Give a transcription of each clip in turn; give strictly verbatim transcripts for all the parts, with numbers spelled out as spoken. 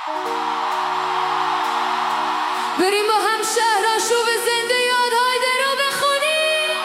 بریم با هم شهرشو به زنده یادهای در رو بخونیم.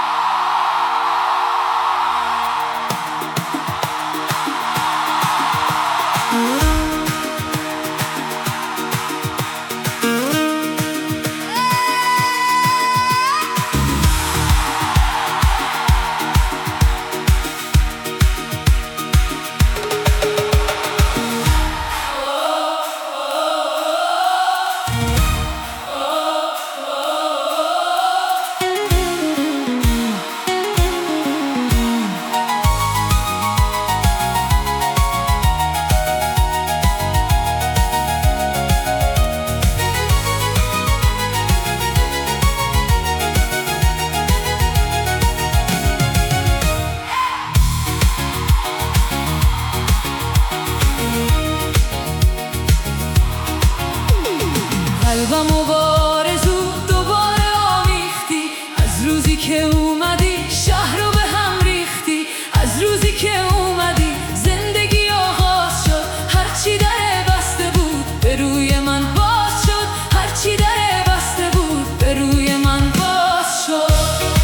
قلبمو با آرزو دوباره آمیختی، از روزی که اومدی شهر رو به هم ریختی. از روزی که اومدی زندگی آغاز شد، هرچی در بسته بود به روی من باز شد. هرچی در بسته بود به روی من باز شد.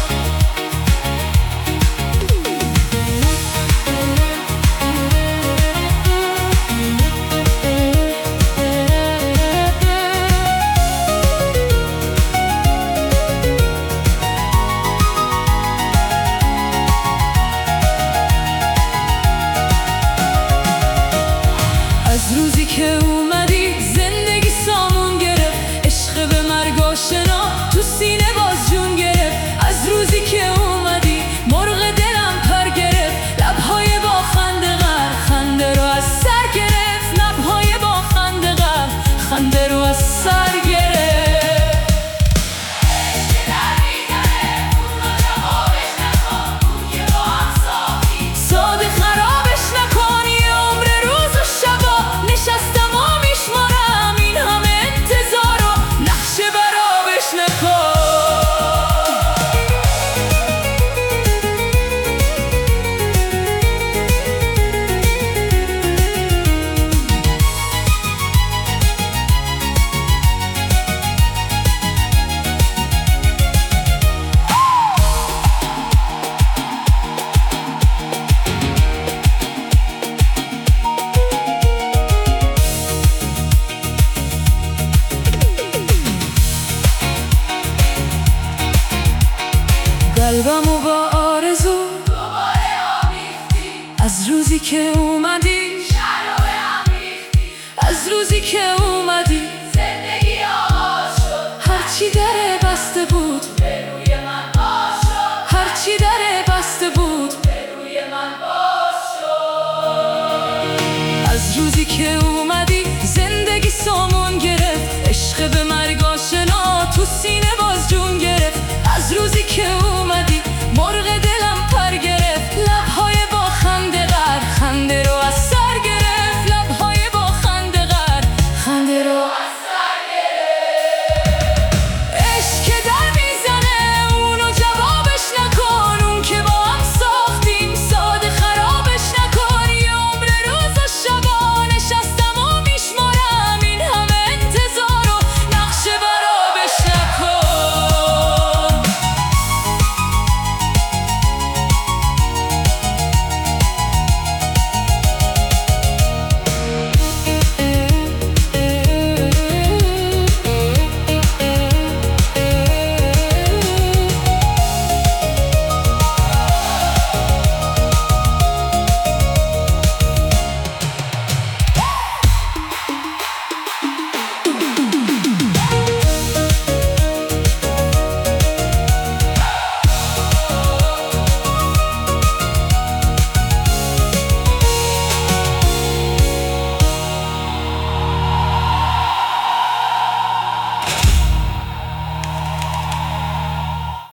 از روزی که اومدی زندگی سامون گرفت، عشق به مرگ آشنا تو سینه باز جون گرفت. از روزی که اومدی مرغ دلم پر گرفت، لبهای با خنده غر خنده رو از سر گرفت. لبهای با خنده غر خنده رو از سر گرفت. ساده خرابش نکن یه عمر روز و شبا، نشستم و میشمارم این همه انتظار و نقشه برابش نکن. قلبمو با آرزو دوباره آمیختی، از روزی که اومدی شهر رو به هم ریختی. از روزی که اومدی